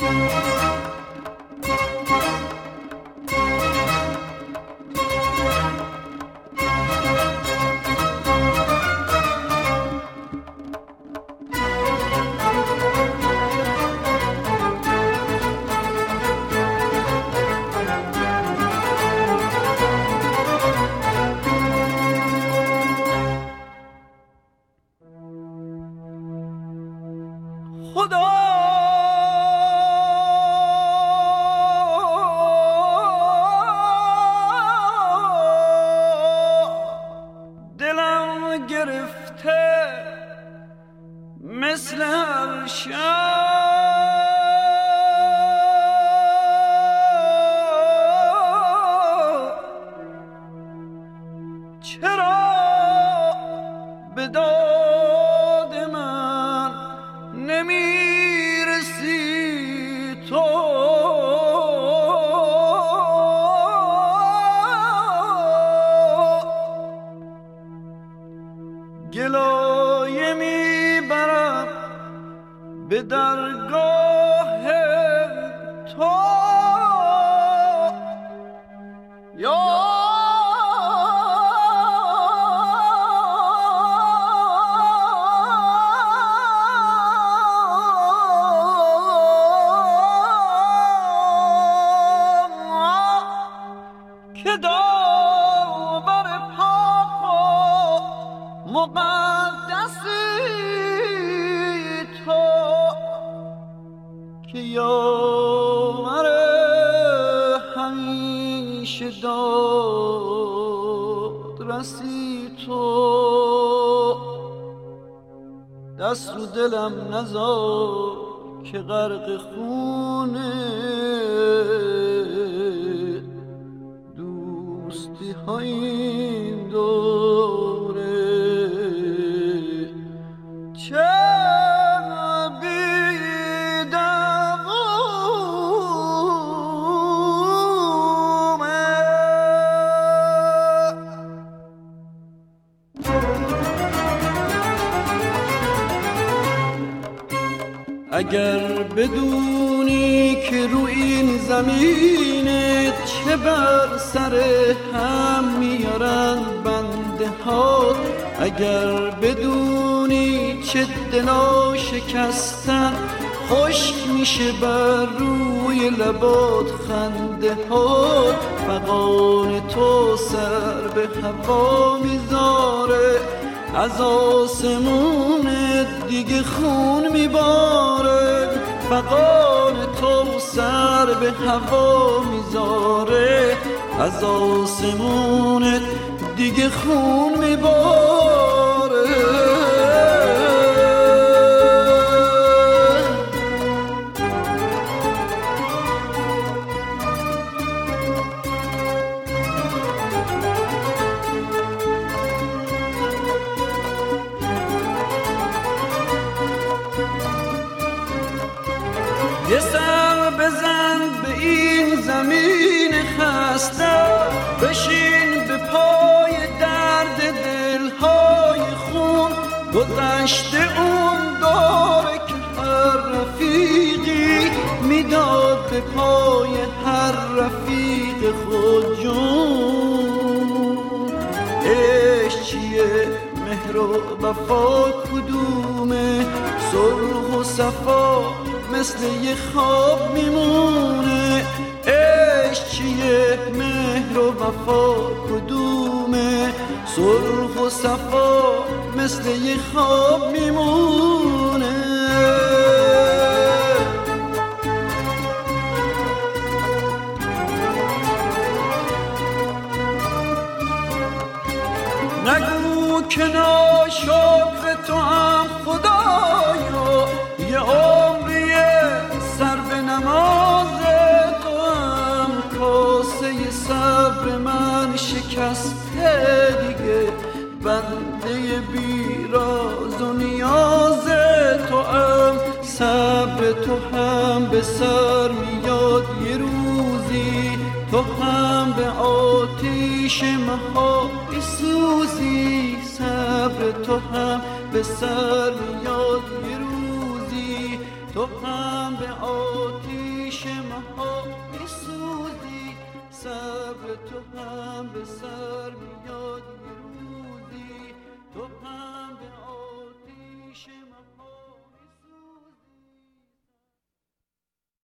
گلایه میبرم به درگاه تو یا که داور پاک و مقدسی تو که یاور همیشه دادرسی تو دست رو دلم نذار که غرق خونه دوستی های این دوره چه اگر بدونی که رو این زمین چه بر سر هم میارن بنده ها، اگر بدونی چه دلا شکستن خشک میشه بر روی لبات خنده ها، فغان تو سر به هوا میذاره از آسمون دیگه خون میباره، فغان تو سر به هوا میذاره از آسمون دیگه خون میباره. یه سر بزن به این زمین خسته، بشین به پای درد دلهای خون، گذشته اون داره که هر رفیقی میداد به پای هر رفیق خود جون. عشق چیه؟ مهر و وفا کدومه؟ سرخ و صفا مثل یه خواب میمونه. عشق چیه؟ مهر و وفا کدومه؟ سرخ و صفا مثل یه خواب میمونه. نگو که ناشکر تو هم خدایا، یه عمریه سر به نماز تو هم کاسه صبر من شکسته دیگه، بنده بیراز و نیاز تو هم صبر تو هم به سر میاد یه روزی، تو هم به آتیش مهاری سوزی، صبر تو هم به سر میاد یه روزی، تو هم به آتیش مها میسوزی، صبر تو هم به صبر